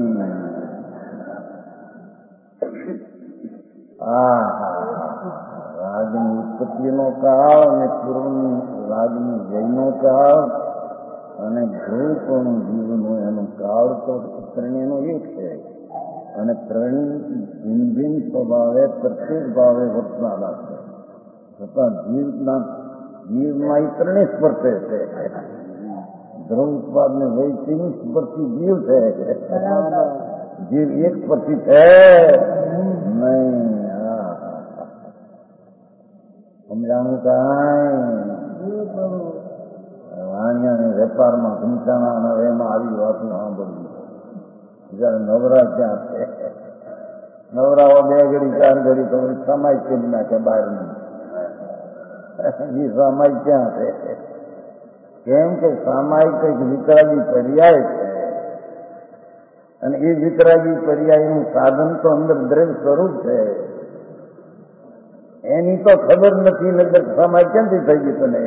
રાગની ઉત્પત્તિનો કાળ અને પૂર્વની રાગની વ્યયનો કાળ અને ધ્રુવપણું જીવનો એનો કાળ તો ત્રણેયનો એક છે, અને ત્રણ ભિન્ન ભિન્ન સ્વભાવે પ્રત્યેક ભાવે વર્તનારા છે, છતાં જીવમાં એ ત્રણેય સ્પર્શે છે। ધ્રુવ ઉત્પાદ ને વૈશ્વિક સ્પર્શી જીવ છે, જીવ એક સ્પર્શી છે નહીં। સમજાણું કાંઈ। વાણિયાને વેપારમાં ઘૂંચાણા અને એમાં આવી વાતો સાંભળવી, જયારે નવરા ક્યાં છે, નવરાઓ 2 ઘડી 4 ઘડી તો સમાજ કરી નાખે બહારની, એ સમાજ ક્યાં છે, કેમ કે સામાયિક એક વિતરાગી પર્યાય છે, અને એ વિતરાગી પર્યાયનું સાધન તો અંદર દ્રવ્ય સ્વરૂપ છે, એની તો ખબર નથી, નગર સમાજ ક્યાંથી થઈ ગઈ તને,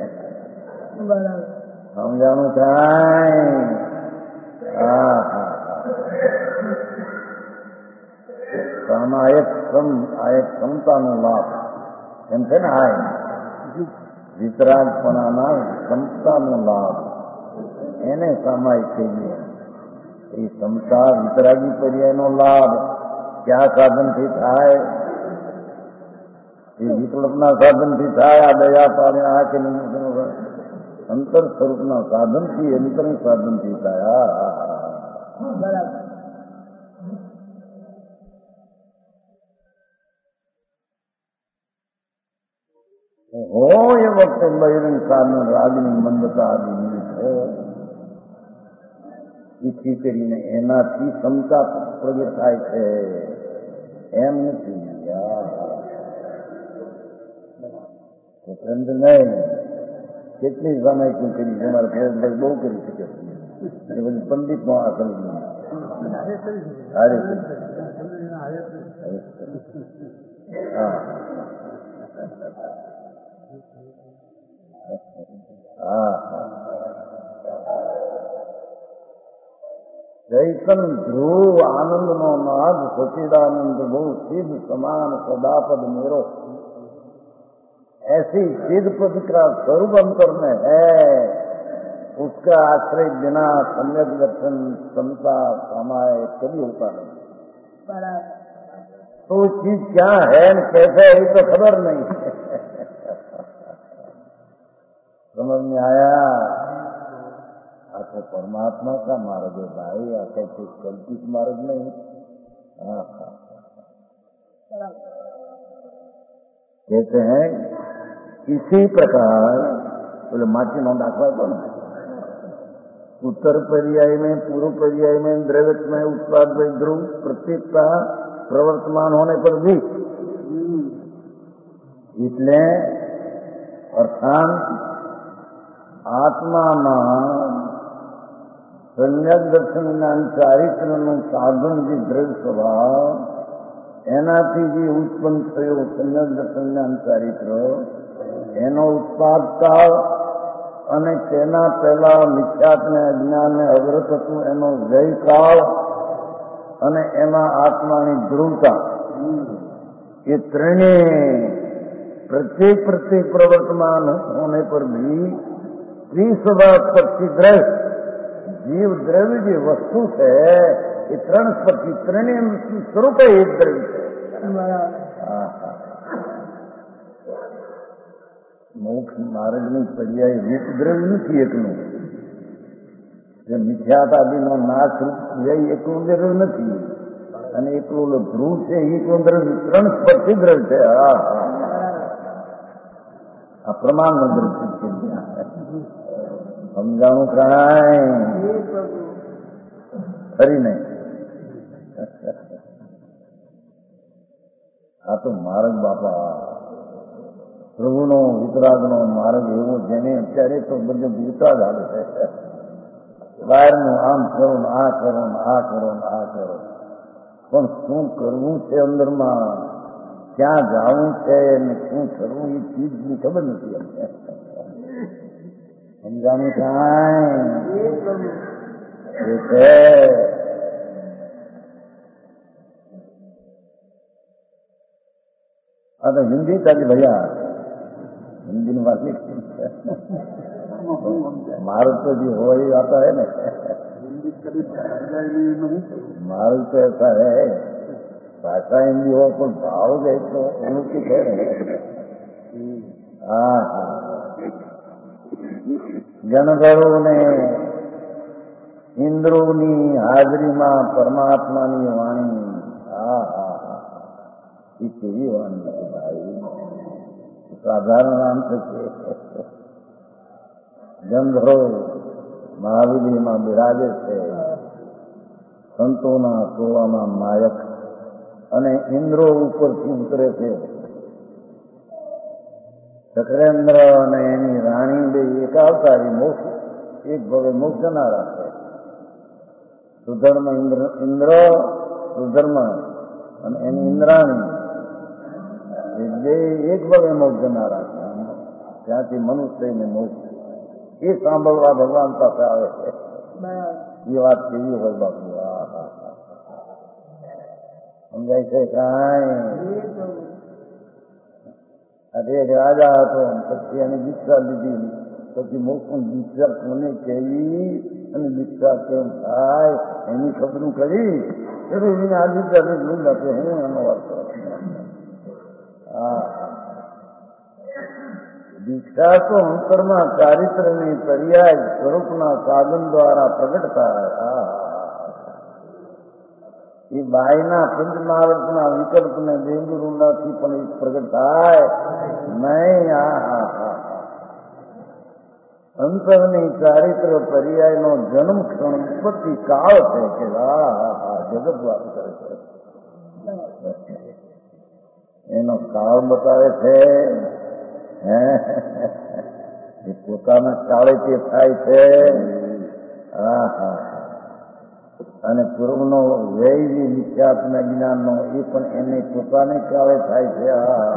સમજાણું કાંઈ। આ એક ક્ષમતાનો લાભ એમ છે ને, આ વિતરાગપણાના ક્ષમતાનો લાભ એને સામાયિક કહીએ। એ ક્ષમતા વિતરાગી પર્યાયનો લાભ ક્યાં સાધનથી થાય, એ વિકલ્પના સાધનથી થાય, આ દયા પાડે, આ કે અંતર સ્વરૂપના સાધનથી, અંતર સાધનથી થાય। હોય એ વખતે બહિરંગ સાધન રાગની મંદતા આદિ છે, ઈચ્છી કરીને એનાથી ક્ષમતા પ્રગટ થાય છે, એમ નથી। નહીં કેટલી સામાયિક કરી છે અમારા ફેરભાઈ બહુ કરી શકે છે એ બધી પંડિતનો આ સમજી હારે હા ચૈતન ધ્રુવ આનંદનો નાદ સચિદાनंद બહુ સિદ્ધ સમાન સદાપद મેરો ऐसी सिद्ध पद का स्वरूप अंतर में है उसका आश्रय बिना सम्यक दर्शन क्षमता समाय कभी होता नहीं तो वो चीज क्या है न कैसे है तो खबर नहीं समझ में आया आखिर परमात्मा का मार्ग है भाई आखिर कुछ कल्पित मार्ग नहीं कहते हैं इसी प्रकार बोले माटी नो दाखला तो ना उत्तर पर्याय में पूर्व पर्याय में द्रव्य में उत्पाद में ध्रुव प्रत्येकता प्रवर्तमान होने पर भी इसलिए अर्थात આત્મામાં સમ્યક દર્શન જ્ઞાન ચારિત્રનું સાધન જે દ્રવ્ય સ્વભાવ એનાથી જે ઉત્પન્ન થયો સમ્યક દર્શન જ્ઞાન ચારિત્ર એનો ઉત્પાદ કાળ અને તેના પહેલા મિથ્યાત્મને અજ્ઞાનને અગ્રત હતું એનો વ્યય કાળ અને એમાં આત્માની ધ્રુવતા એ ત્રણેય प्रत्येक प्रवर्तमान होने पर भी त्रिस्वभाव स्पर्शी द्रव्य जीव द्रव्य जो वस्तु है ये त्रण स्पर्शी त्रणेय स्वरूप एक द्रव्य है मोक्ष मार्ग ની પર્યાય રૂપ દ્રવ્ય નથી એકલું જે મિથ્યાતાદીનો નાશ રૂપ વ્યય એકલું દ્રવ્ય નથી અને એકલું ધ્રુવ છે એકલું દ્રવ્ય ત્રણ સ્પર્શી દ્રવ્ય છે આ પ્રમાણ દ્રવ્ય છે સમજાણું કાંઈ ખરી નહીં આ તો માર્ગ બાપા પ્રભુનો વિતરાગનો માર્ગ એવો જેને અત્યારે તો બધે વિતરાગ આવે છે બહારનું આમ કરો ને આ કરો ને આ કરો ને આ કરો પણ શું કરવું છે અંદરમાં ક્યાં જવું છે ને શું કરવું એ ચીજની ખબર નથી અમને સમજાણું કાંઈ એ છે આ તો હિન્દી તાજી ભૈયા हिंदी में बात मार्ग तो जो हो ही आता है ना मार्ग तो ऐसा है भाषा हिंदी हो पर भाव गए तो उनकी कह रहे हाँ गणगणों ने इंद्रोनी हाजरी में परमात्मा की वाणी हाँ हाँ ये तेरी वाणी है भाई साधारण नाम से ગંધર્વો મહાવીરીમાં બિરાજે છે સંતોના ટોળામાં નાયક અને ઇન્દ્રો ઉપરથી ઉતરે છે ચક્રેન્દ્ર અને એની રાણી બે એક અવતારી મોક્ષ એક ભવે મોક્ષ જનારા છે સુધર્મ ઇન્દ્ર સુધર્મ અને એની ઇન્દ્રાણી બે એક ભવે મોક્ષ જનારા છે ત્યાંથી મનુષ્યને મોક્ષ એ સાંભળવા ભગવાન પાસે આવે છે એ વાત કેવી હોય બાપુ સમજાય છે કાંઈ આજે એક રાજા હતો પછી એની દીક્ષા લીધી પછી મોક્ષની દીક્ષા કોને કહેવી અને દીક્ષા કેમ થાય એની ખબરું કરી એને આ દીક્ષા લૂંડ આપે હું એનો વાત કરું દીક્ષા તો અંતરમાં ચારિત્રની પર્યાય સ્વરૂપના સાધન દ્વારા પ્રગટ થાય એ બાયના પંચમહાવર્તના વિકલ્પને બેંગુરુનાથી પણ એક પ્રગટ થાય નહીં અંતરની ચારિત્ર પર્યાયનો જન્મ ક્ષણ ઉત્પત્તિ કાળ છે કે જગત વાત કરે છે એનો કાળ બતાવે છે એ પોતાના કાળે તે થાય છે. અને પૂર્વનો વ્યય જે નિત્યાત્મા જ્ઞાનનો એ પણ એને પોતાને કાળે થાય છે.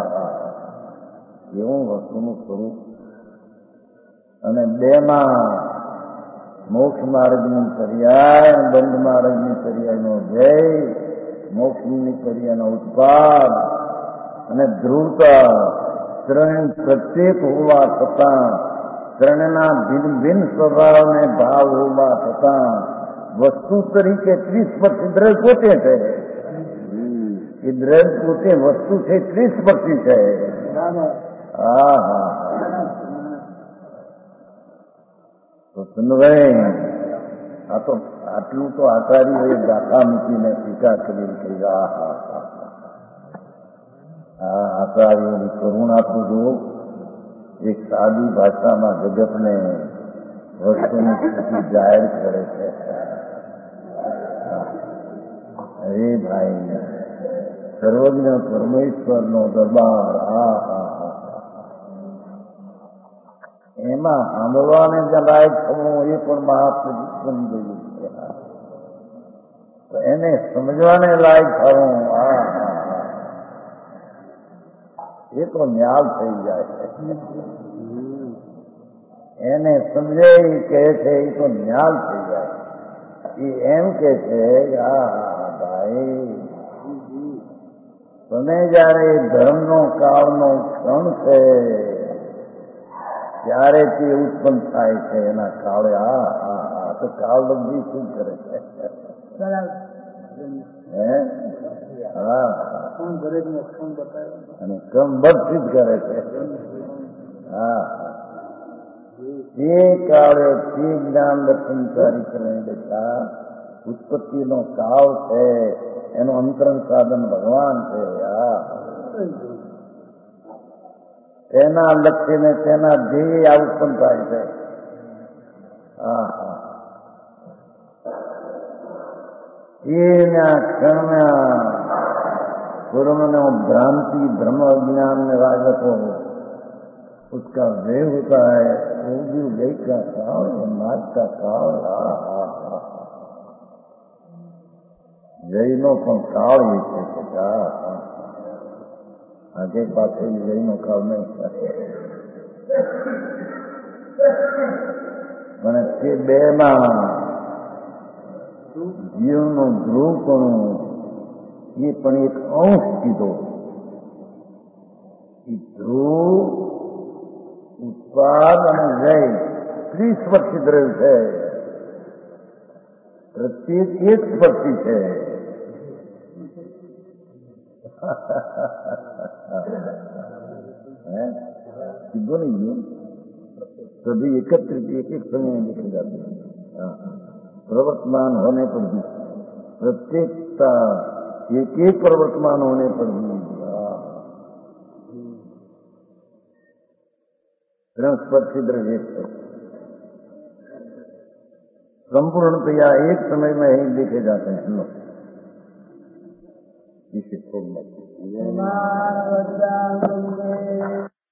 એવું વસ્તુનું સ્વરૂપ. અને બેમાં મોક્ષ માર્ગની પર્યાય, બંધ માર્ગની પર્યાયનો વ્યય, મોક્ષની પર્યાયનો ઉત્પાદ અને ધ્રુવતા ત્રણ પ્રત્યેક હોવા છતાં, ત્રણના ભિન્ન ભિન્ન સ્વભાવને ભાવ હોવા છતાં વસ્તુ તરીકે 30% દ્રવ્ય પોતે છે. એ દ્રવ્ય પોતે વસ્તુ છે, 30% છે. તો સુનભાઈ, આ તો આટલું તો આચાર્યોએ દાખલા મૂકીને ટીકા કરી કે આચાર્યોની કરુણા તો જો એક સાદી ભાષામાં જગતને વસ્તુની સ્થિતિ જાહેર કરે છે. અરે ભાઈ, સર્વજ્ઞ પરમેશ્વરનો દરબાર, એમાં સાંભળવાને જ લાયક થવું એ પણ મહાપુરુષ બની ગયું છે. તો એને સમજવાને લાયક થવું, એ તો ન્યાલ થઈ જાય છે. એને સમજે કહે છે એ તો ન્યાલ થઈ જાય. એ એમ કે છે ભાઈ, તમે જયારે ધર્મનો કાળનો ક્ષણ છે ત્યારે તે ઉત્પન્ન થાય છે. એના કાળે તો કાળબંધી શું કરે છે? અને ક્રમબદ્ધ કરે છે. તે કાળે તે જ્ઞાન દર્શન ચારિત્રની દશા ઉત્પત્તિનો કાળ છે. એનું અંતરંગ સાધન ભગવાન છે. તેના લક્ષ્યને તેના ધ્યેય આ ઉત્પન્ન થાય છે. એના ક્ષણમાં पूर्वनो भ्रांति भ्रम अज्ञान में राजक हो, उसका व्यय होता है. वो भी व्यय का काल, नाच का काल. व्ययનો પણ કાળ એ છે. આજે પાસે વ્યયનો કાળ નહીં શકે. અને તે બેમાં જીવનું ધ્રુવપણું એ પણ એક અંશ કીધો. એ ધ્રુવ, ઉત્પાદ અને વ્યય 30 વર્ષથી દ્રવ્ય છે. પ્રત્યેક 1% છે. સીધો नहीं गयो, सभी एकत्रित एक एक समय लिखे जाते हैं. प्रवर्तमान होने पर भी प्रत्येकता एक एक प्रवर्तमान होने पर भी स्पर्शी द्रव्य संपूर्णतया एक समय में ही लिखे जाते हैं हम लोग. इसे छोड़ना